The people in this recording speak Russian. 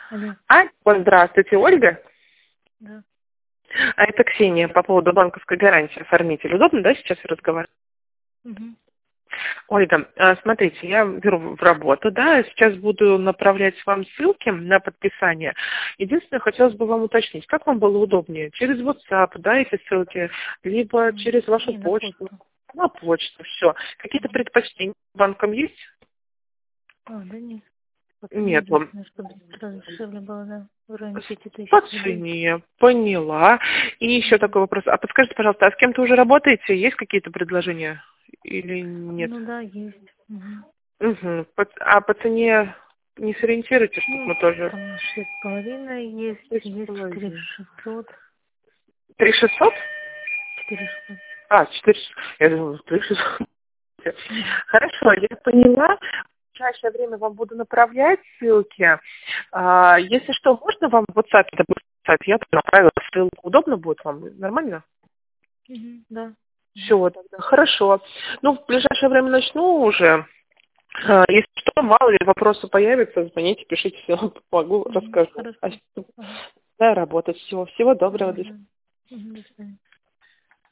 Алло. Здравствуйте, Ольга. Да. Это Ксения по поводу банковской гарантии оформитель. Удобно, да, сейчас разговаривать? Угу. Ольга, смотрите, я беру в работу, да, сейчас буду направлять вам ссылки на подписание. Единственное, хотелось бы вам уточнить, как вам было удобнее? Через WhatsApp, да, эти ссылки, либо через вашу Не, на почту? почту. На почту, все. Какие-то предпочтения банкам есть? Да нет. По цене Нет, вам единственное, чтобы сразу дешевле было, да. В районе 5000 по рублей. цене, поняла. И еще такой вопрос. А подскажите, пожалуйста, а с кем-то уже работаете? Есть какие-то предложения или нет? Ну да, есть. Угу. Угу. А по цене не сориентируйте, чтобы Ну, мы тоже... там 6,5 есть, есть 6,5. 4600. 3600? 4600. 400. Я думала, 3600. Хорошо, я поняла. В ближайшее время вам буду направлять ссылки. Если что, можно вам в WhatsApp это будет писать? Я направила ссылку. Удобно будет вам? Нормально? Угу. Да. Все, тогда хорошо. Ну, в ближайшее время начну уже. Если что, мало ли вопросы появятся, звоните, пишите, все помогу, Угу. расскажу. Хорошо. Ага. Да, работать. Всего доброго. Ага, До да. Угу. До свидания.